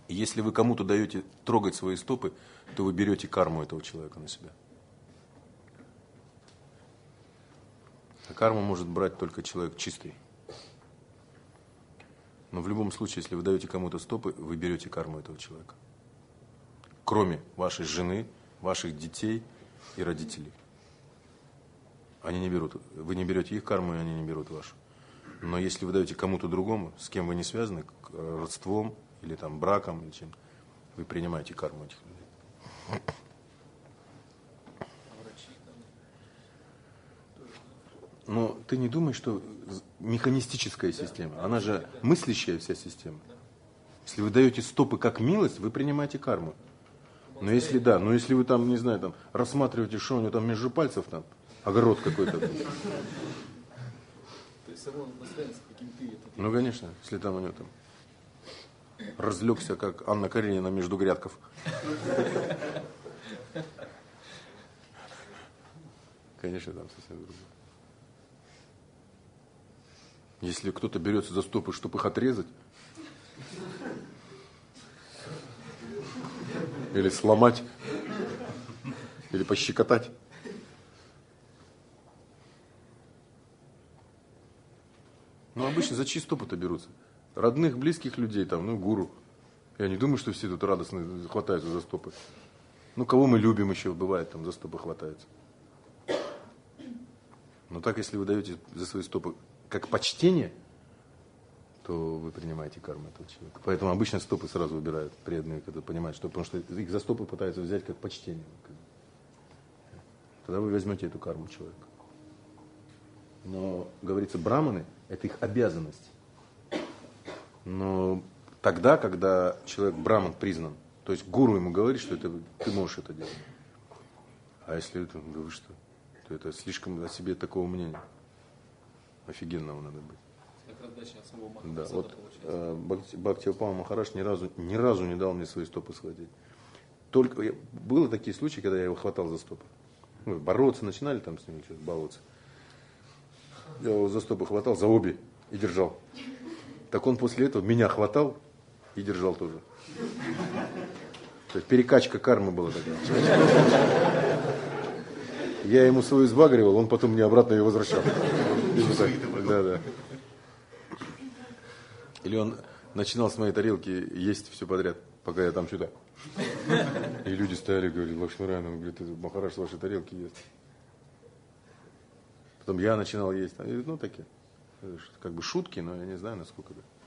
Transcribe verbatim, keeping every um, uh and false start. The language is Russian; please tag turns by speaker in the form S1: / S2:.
S1: И если вы кому-то даете трогать свои стопы, то вы берете карму этого человека на себя. А карму может брать только человек чистый. Но в любом случае, если вы даете кому-то стопы, вы берете карму этого человека. Кроме вашей жены, ваших детей и родителей. Они не берут, вы не берете их карму, и они не берут вашу. Но если вы даете кому-то другому, с кем вы не связаны, родством или там браком, или чем, вы принимаете карму этих людей. Но ты не думаешь, что механистическая система, она же мыслящая вся система. Если вы даете стопы как милость, вы принимаете карму. Но если да, но если вы там, не знаю, там рассматриваете, что у него там между пальцев там, огород какой-то.
S2: То есть само настоянство, каким ты это.
S1: Ну, конечно, если там у него там разлегся, как Анна Каренина между грядков. Конечно, там совсем другое. Если кто-то берется за стопы, чтобы их отрезать, или сломать, или пощекотать. Ну, обычно за чьи стопы-то берутся? Родных, близких людей, там, ну, гуру. Я не думаю, что все тут радостно хватаются за стопы. Ну, кого мы любим еще, бывает, там, за стопы хватаются. Но так, если вы даете за свои стопы как почтение, то вы принимаете карму этого человека. Поэтому обычно стопы сразу выбирают преданные, когда понимают, что, потому что их за стопы пытаются взять как почтение. Тогда вы возьмете эту карму человека. Но, говорится, браманы – это их обязанность. Но тогда, когда человек браман признан, то есть гуру ему говорит, что это, ты можешь это делать. А если это, да вы что, то это слишком о себе такого мнения. Офигенного надо быть. Да, вот э, Бхакти, Бхактивапама Махарадж ни разу, ни разу не дал мне свои стопы схватить. Только я, было такие случаи, когда я его хватал за стопы. Ну, бороться начинали там с ним, что-то баловаться. Я его за стопы хватал, за обе и держал. Так он после этого меня хватал и держал тоже. То есть перекачка кармы была такая. Я ему свою сбагривал, он потом мне обратно ее возвращал. Да, да. Или он начинал с моей тарелки есть все подряд, пока я там что-то. И люди стояли и говорили, Лакшмирайна, он говорит, Махарадж с вашей тарелки ест. Потом я начинал есть. Ну, такие, как бы шутки, но я не знаю, насколько это.